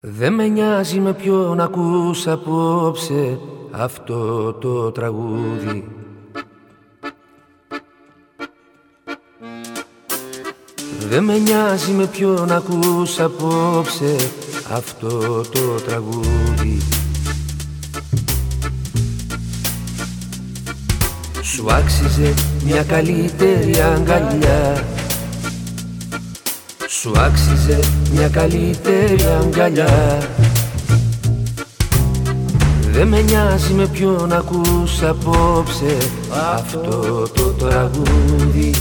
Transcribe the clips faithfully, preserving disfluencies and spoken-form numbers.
Δεν με νοιάζει με ποιον ακούς απόψε αυτό το τραγούδι. Δεν με νοιάζει με ποιον ακούς απόψε αυτό το τραγούδι. Σου άξιζε μια καλύτερη αγκαλιά. Σου άξιζε μια καλύτερη αγκαλιά. Δεν με νοιάζει με ποιον ακούς απόψε αυτό το τραγούδι.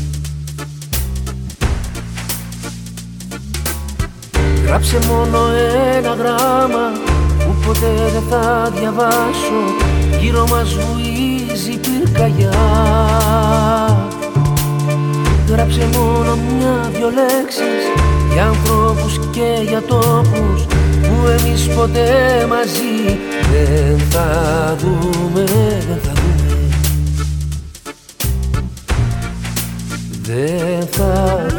Γράψε μόνο ένα γράμμα που ποτέ δεν θα διαβάσω. Γύρω μας βουίζει πυρκαγιά. Γράψε μόνο μια-δυο λέξεις για ανθρώπους και για τόπους που εμείς ποτέ μαζί δεν θα δούμε, δεν θα δούμε, δεν θα δούμε.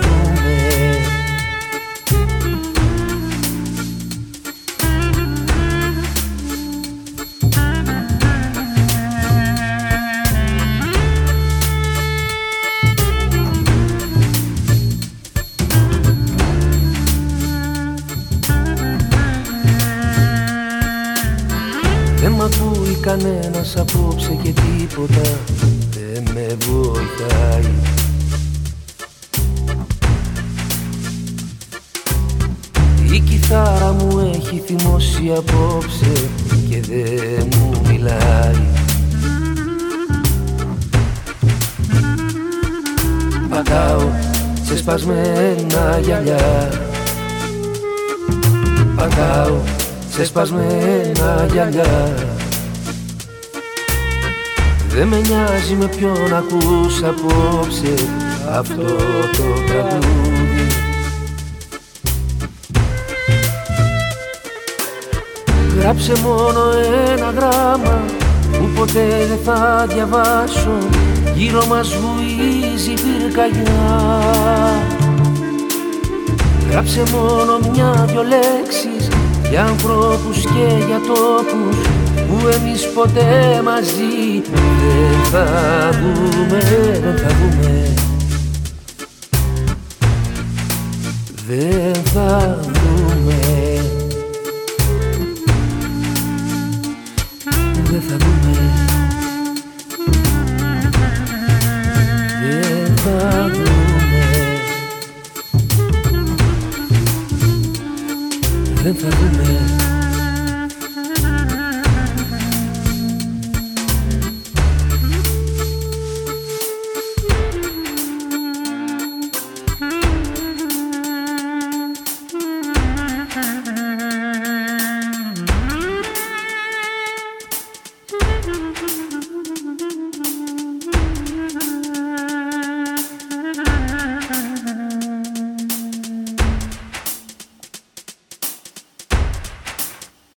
Δεν μ' ακούει κανένας απόψε και τίποτα δεν με βοηθάει. Η κιθάρα μου έχει θυμώσει απόψε και δεν μου μιλάει. Πατάω σε σπασμένα γυαλιά. Πατάω σε σπασμένα γυαλιά. Δεν με νοιάζει με ποιον ακούς απόψε αυτό το τραγούδι. Γράψε μόνο ένα γράμμα που ποτέ δεν θα διαβάσω. Γύρω μας βουίζει πυρκαγιά. Γράψε μόνο μια-δυο λέξεις για ανθρώπους και για τόπους που εμείς ποτέ μαζί δεν θα δούμε, δεν θα δούμε, δεν θα δούμε, δεν θα δούμε, δεν θα δούμε, δεν θα δούμε.